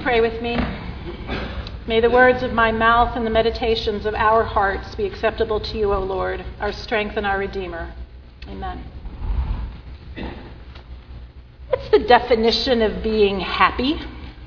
pray with me? May the words of my mouth and the meditations of our hearts be acceptable to you, O Lord, our strength and our Redeemer. Amen. What's the definition of being happy?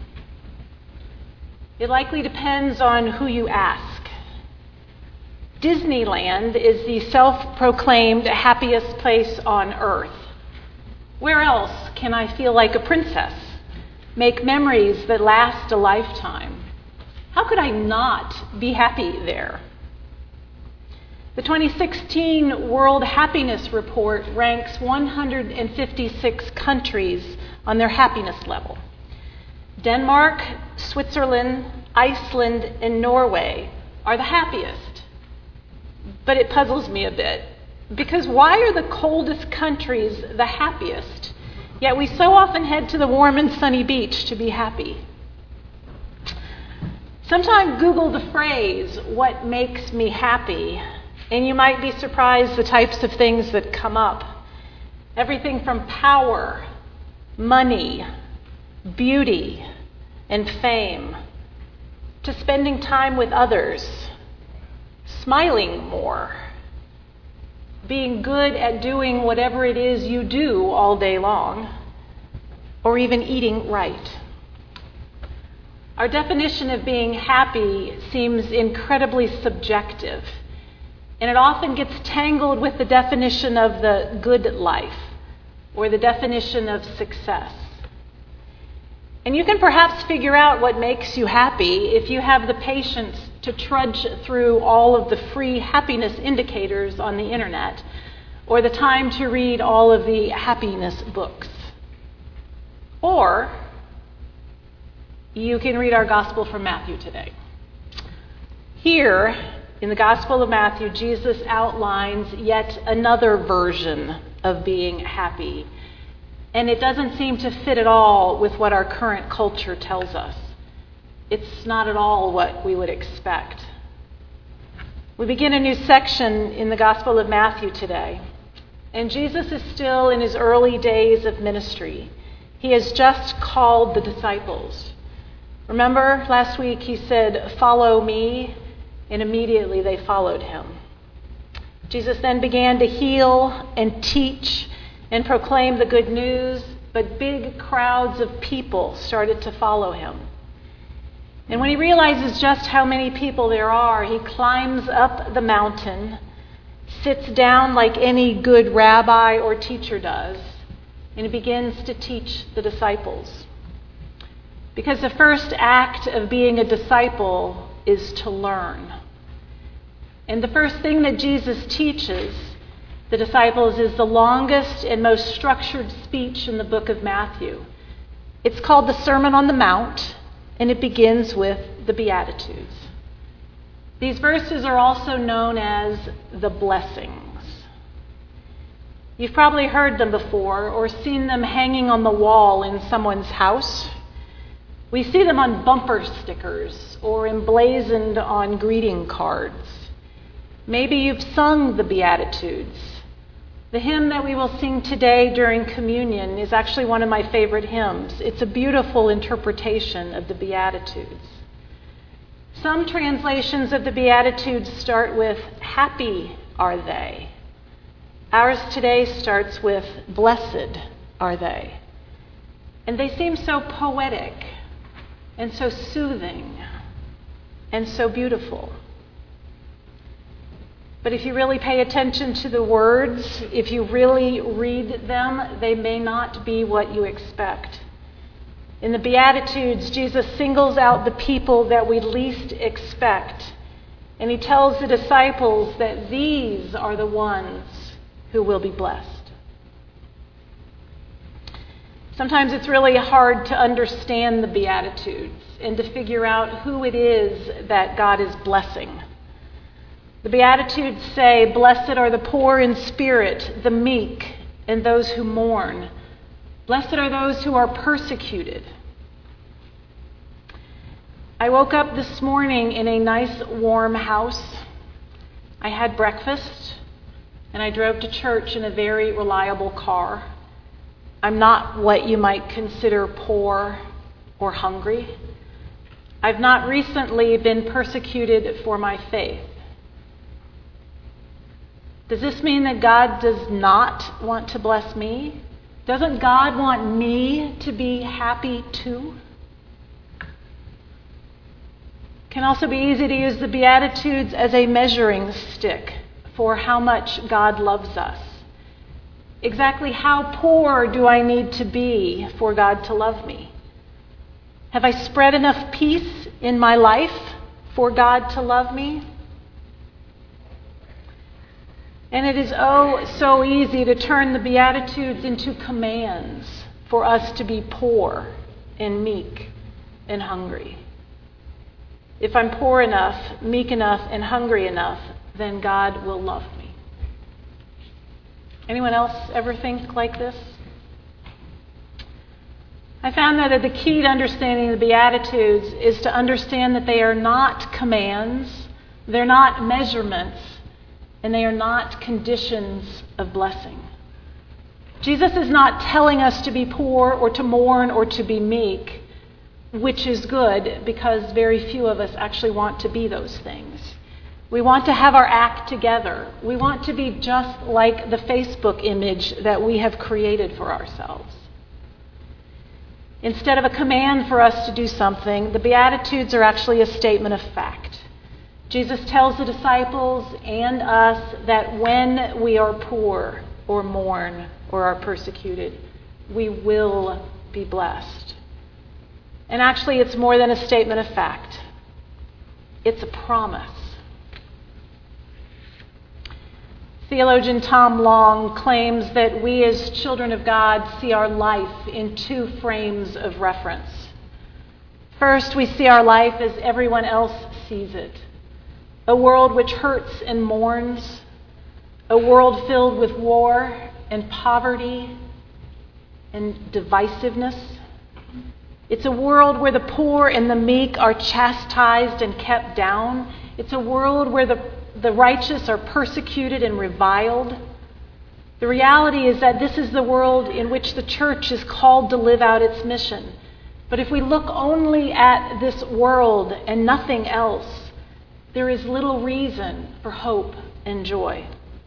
It likely depends on who you ask. Disneyland is the self-proclaimed happiest place on earth. Where else can I feel like a princess? Make memories that last a lifetime? How could I not be happy there? The 2016 World Happiness Report ranks 156 countries on their happiness level. Denmark, Switzerland, Iceland, and Norway are the happiest. But it puzzles me a bit, because why are the coldest countries the happiest? Yet we so often head to the warm and sunny beach to be happy. Sometimes Google the phrase, "what makes me happy?" and you might be surprised the types of things that come up. Everything from power, money, beauty, and fame, to spending time with others, smiling more, being good at doing whatever it is you do all day long, or even eating right. Our definition of being happy seems incredibly subjective, and it often gets tangled with the definition of the good life or the definition of success. And you can perhaps figure out what makes you happy if you have the patience to trudge through all of the free happiness indicators on the internet, or the time to read all of the happiness books. Or you can read our Gospel from Matthew today. Here, in the Gospel of Matthew, Jesus outlines yet another version of being happy. And it doesn't seem to fit at all with what our current culture tells us. It's not at all what we would expect. We begin a new section in the Gospel of Matthew today. And Jesus is still in his early days of ministry. He has just called the disciples. Remember, last week he said, "Follow me," and immediately they followed him. Jesus then began to heal and teach and proclaim the good news, but big crowds of people started to follow him. And when he realizes just how many people there are, he climbs up the mountain, sits down like any good rabbi or teacher does, and he begins to teach the disciples. Because the first act of being a disciple is to learn. And the first thing that Jesus teaches the disciples is the longest and most structured speech in the book of Matthew. It's called the Sermon on the Mount, and it begins with the Beatitudes. These verses are also known as the blessings. You've probably heard them before or seen them hanging on the wall in someone's house. We see them on bumper stickers or emblazoned on greeting cards. Maybe you've sung the Beatitudes. The hymn that we will sing today during communion is actually one of my favorite hymns. It's a beautiful interpretation of the Beatitudes. Some translations of the Beatitudes start with, "Happy are they." Ours today starts with, "Blessed are they." And they seem so poetic and so soothing and so beautiful. But if you really pay attention to the words, if you really read them, they may not be what you expect. In the Beatitudes, Jesus singles out the people that we least expect, and he tells the disciples that these are the ones who will be blessed. Sometimes it's really hard to understand the Beatitudes and to figure out who it is that God is blessing. The Beatitudes say, "Blessed are the poor in spirit, the meek, and those who mourn. Blessed are those who are persecuted." I woke up this morning in a nice warm house. I had breakfast, and I drove to church in a very reliable car. I'm not what you might consider poor or hungry. I've not recently been persecuted for my faith. Does this mean that God does not want to bless me? Doesn't God want me to be happy too? It can also be easy to use the Beatitudes as a measuring stick for how much God loves us. Exactly how poor do I need to be for God to love me? Have I spread enough peace in my life for God to love me? And it is so easy to turn the Beatitudes into commands for us to be poor and meek and hungry. If I'm poor enough, meek enough, and hungry enough, then God will love me. Anyone else ever think like this? I found that the key to understanding the Beatitudes is to understand that they are not commands, they're not measurements, and they are not conditions of blessing. Jesus is not telling us to be poor or to mourn or to be meek, which is good because very few of us actually want to be those things. We want to have our act together. We want to be just like the Facebook image that we have created for ourselves. Instead of a command for us to do something, the Beatitudes are actually a statement of fact. Jesus tells the disciples and us that when we are poor or mourn or are persecuted, we will be blessed. And actually, it's more than a statement of fact. It's a promise. Theologian Tom Long claims that we as children of God see our life in two frames of reference. First, we see our life as everyone else sees it. A world which hurts and mourns. A world filled with war and poverty and divisiveness. It's a world where the poor and the meek are chastised and kept down. It's a world where the righteous are persecuted and reviled. The reality is that this is the world in which the church is called to live out its mission. But if we look only at this world and nothing else, there is little reason for hope and joy.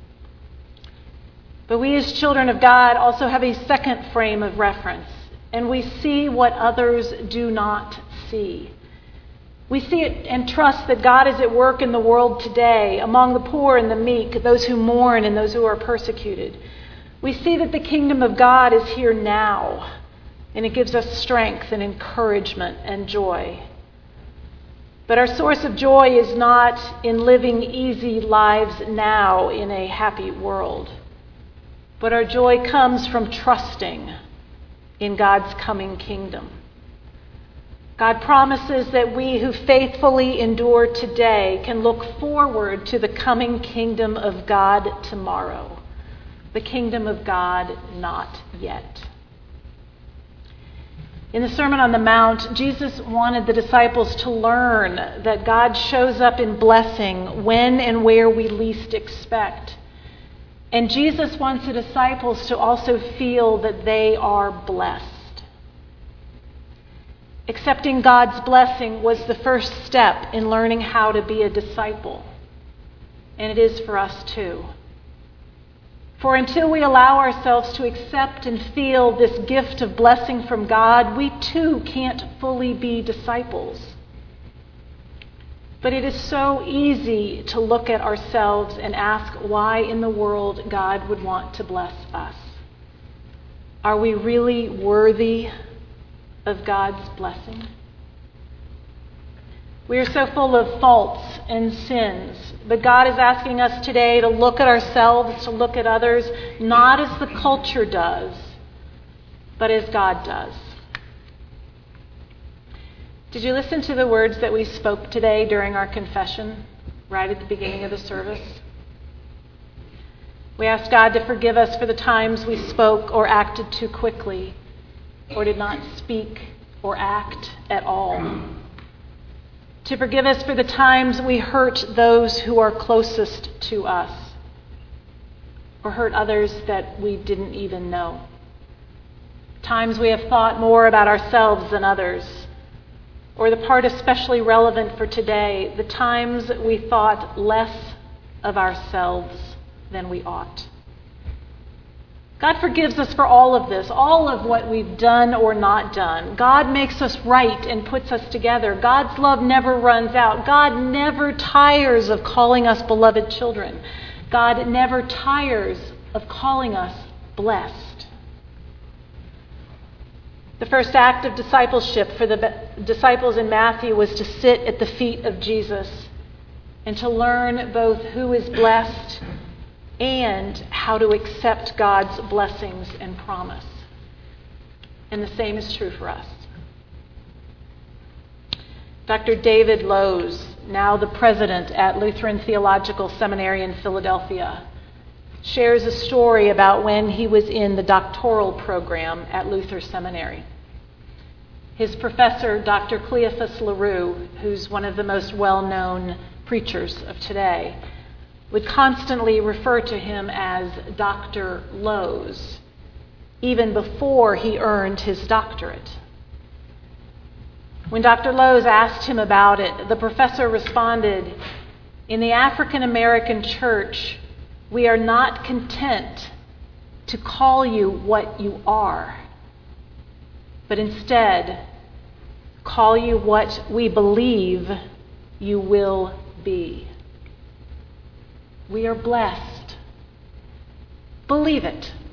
But we as children of God also have a second frame of reference, and we see what others do not see. We see it and trust that God is at work in the world today, among the poor and the meek, those who mourn and those who are persecuted. We see that the kingdom of God is here now, and it gives us strength and encouragement and joy. But our source of joy is not in living easy lives now in a happy world, but our joy comes from trusting in God's coming kingdom. God promises that we who faithfully endure today can look forward to the coming kingdom of God tomorrow. The kingdom of God not yet. In the Sermon on the Mount, Jesus wanted the disciples to learn that God shows up in blessing when and where we least expect. And Jesus wants the disciples to also feel that they are blessed. Accepting God's blessing was the first step in learning how to be a disciple. And it is for us too. For until we allow ourselves to accept and feel this gift of blessing from God, we too can't fully be disciples. But it is so easy to look at ourselves and ask why in the world God would want to bless us. Are we really worthy of God's blessing? We are so full of faults and sins, but God is asking us today to look at ourselves, to look at others, not as the culture does, but as God does. Did you listen to the words that we spoke today during our confession, right at the beginning of the service? We asked God to forgive us for the times we spoke or acted too quickly, or did not speak or act at all. To forgive us for the times we hurt those who are closest to us, or hurt others that we didn't even know. Times we have thought more about ourselves than others, or the part especially relevant for today, the times we thought less of ourselves than we ought. God forgives us for all of this, all of what we've done or not done. God makes us right and puts us together. God's love never runs out. God never tires of calling us beloved children. God never tires of calling us blessed. The first act of discipleship for the disciples in Matthew was to sit at the feet of Jesus and to learn both who is blessed and how to accept God's blessings and promise. And the same is true for us. Dr. David Lowes, now the president at Lutheran Theological Seminary in Philadelphia, shares a story about when he was in the doctoral program at Luther Seminary. His professor, Dr. Cleophas LaRue, who's one of the most well-known preachers of today, would constantly refer to him as Dr. Lowes, even before he earned his doctorate. When Dr. Lowes asked him about it, the professor responded, "In the African American church, we are not content to call you what you are, but instead call you what we believe you will be. We are blessed. Believe it."